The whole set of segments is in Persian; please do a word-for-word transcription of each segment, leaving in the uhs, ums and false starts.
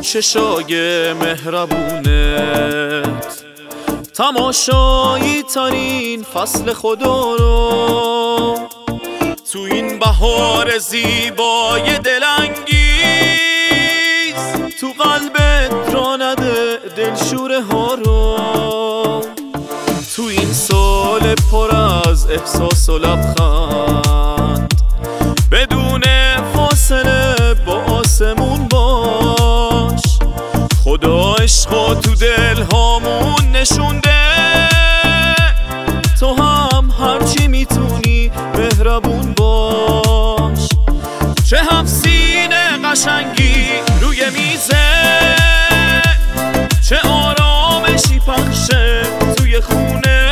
چشای مهربونت، تماشایی ترین فصل خدا رو تو این بهار زیبای دلانگیز، تو قلبت را نده دلشوره ها رو، تو این سال پر از احساس و لبخند، بدون فاصله با آسمون باش. خدا عشقا تو دل هامون نشونده، تو هم هرچی میتونی مهربون باش. چه هفسین قشنگی روی میزه، چه آرامشی پخشه توی خونه،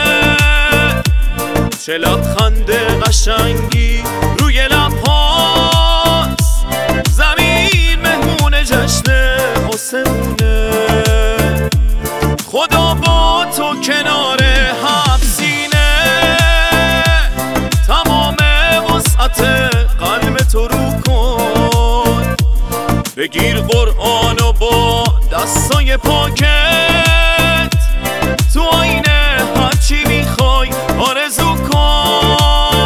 چه لبخند قشنگی روی لبهاست، زمین مهمون جشن آسمونه. خدا با تو کنار هفسینه، تمام وسعت قلب تو رو کن. بگیر قرآن و با دستای پاکت، تو آینه هرچی میخوای آرزو کن.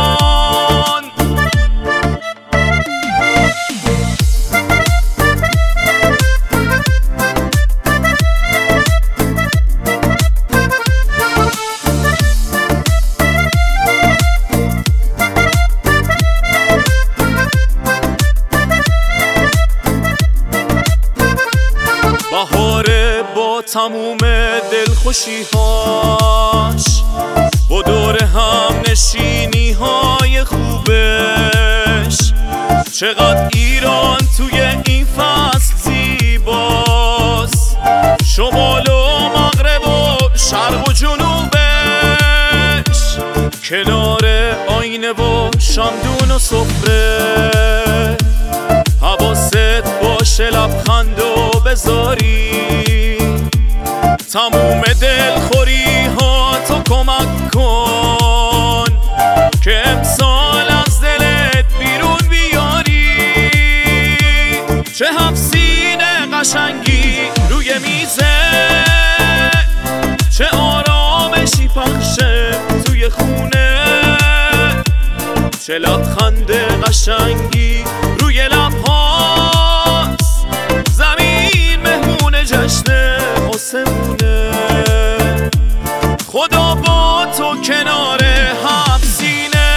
بهاره با تموم دلخوشی هاش، با دور هم نشینی های خوبش، چقدر ایران توی این فصل زیباست، شمال و مغرب و شرق و جنوبش، کنار آینه و شمدون و سفره، حواست باشه لبخندو بذاری، تموم دلخوری ها تو کمک کن که امسال از دلت بیرون بیاری. چه هفسین قشنگی روی میزه، چه آرامشی پخشه توی خونه، چه لبخند قشنگی روی لبهاست، زمین مهمون جشن آسمونه. خدا با تو کنار هفسینه،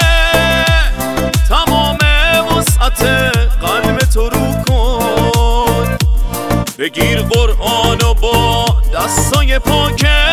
تمام وسعت قلب تو رو کن. بگیر قرآن و با دستای پاکت،